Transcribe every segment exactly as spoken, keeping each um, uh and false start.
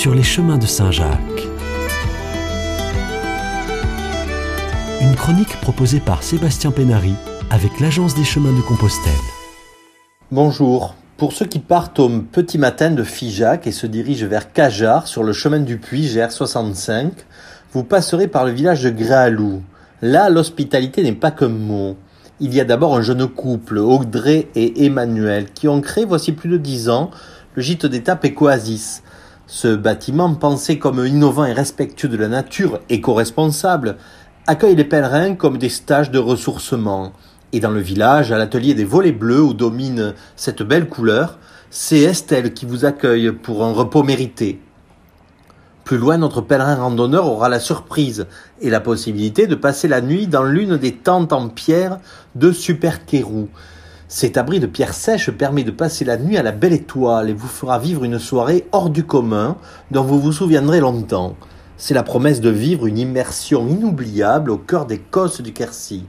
sur les chemins de Saint-Jacques. Une chronique proposée par Sébastien Pénary avec l'Agence des chemins de Compostelle. Bonjour. Pour ceux qui partent au petit matin de Figeac et se dirigent vers Cajarc sur le chemin du Puy G R soixante-cinq, vous passerez par le village de Gréalou. Là, l'hospitalité n'est pas qu'un mot. Il y a d'abord un jeune couple, Audrey et Emmanuel, qui ont créé voici plus de dix ans le gîte d'étape Ecoasis. Ce bâtiment, pensé comme innovant et respectueux de la nature, éco-responsable, accueille les pèlerins comme des stages de ressourcement. Et dans le village, à l'atelier des volets bleus où domine cette belle couleur, c'est Estelle qui vous accueille pour un repos mérité. Plus loin, notre pèlerin randonneur aura la surprise et la possibilité de passer la nuit dans l'une des tentes en pierre de Super Kérou. Cet abri de pierre sèche permet de passer la nuit à la belle étoile et vous fera vivre une soirée hors du commun dont vous vous souviendrez longtemps. C'est la promesse de vivre une immersion inoubliable au cœur des Causses du Quercy.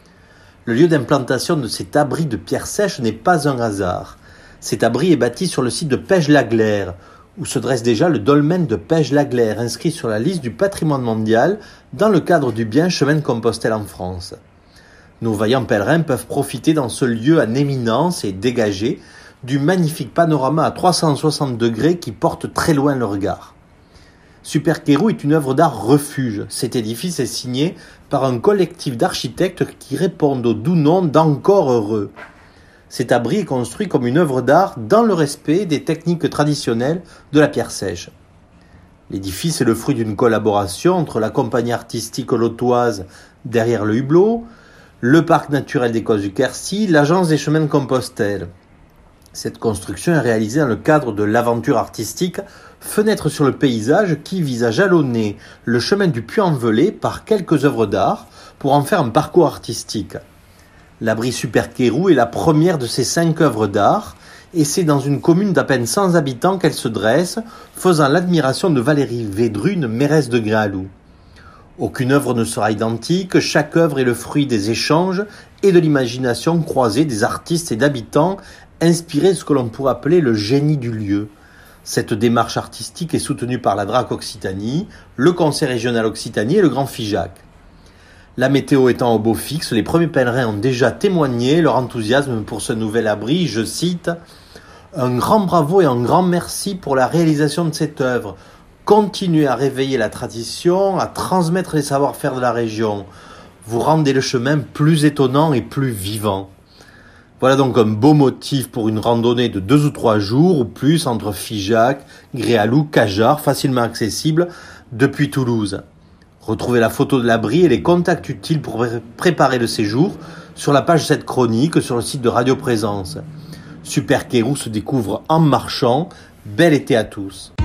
Le lieu d'implantation de cet abri de pierre sèche n'est pas un hasard. Cet abri est bâti sur le site de Pège-la-Glère, où se dresse déjà le dolmen de Pège-la-Glère, inscrit sur la liste du patrimoine mondial dans le cadre du bien Chemin de Compostelle en France. Nos vaillants pèlerins peuvent profiter dans ce lieu en éminence et dégagé du magnifique panorama à trois cent soixante degrés qui porte très loin le regard. Super Kérou est une œuvre d'art refuge. Cet édifice est signé par un collectif d'architectes qui répondent au doux nom d'Encore Heureux. Cet abri est construit comme une œuvre d'art dans le respect des techniques traditionnelles de la pierre sèche. L'édifice est le fruit d'une collaboration entre la compagnie artistique lotoise Derrière le Hublot, le parc naturel des Causses du Quercy, l'agence des chemins de Compostelle. Cette construction est réalisée dans le cadre de l'aventure artistique Fenêtre sur le paysage qui vise à jalonner le chemin du Puy-en-Velay par quelques œuvres d'art pour en faire un parcours artistique. L'abri Super Kérou est la première de ces cinq œuvres d'art et c'est dans une commune d'à peine cent habitants qu'elle se dresse, faisant l'admiration de Valérie Védrune, mairesse de Gréalou. Aucune œuvre ne sera identique, chaque œuvre est le fruit des échanges et de l'imagination croisée des artistes et d'habitants inspirés de ce que l'on pourrait appeler le génie du lieu. Cette démarche artistique est soutenue par la D R A C Occitanie, le Conseil régional Occitanie et le Grand Figeac. La météo étant au beau fixe, les premiers pèlerins ont déjà témoigné leur enthousiasme pour ce nouvel abri. Je cite « Un grand bravo et un grand merci pour la réalisation de cette œuvre. Continuez à réveiller la tradition, à transmettre les savoir-faire de la région. Vous rendez le chemin plus étonnant et plus vivant. » Voilà donc un beau motif pour une randonnée de deux ou trois jours ou plus entre Figeac, Gréalou, Cajarc, facilement accessible depuis Toulouse. Retrouvez la photo de l'abri et les contacts utiles pour préparer le séjour sur la page de cette chronique sur le site de Radio Présence. Super Kérou se découvre en marchant. Bel été à tous.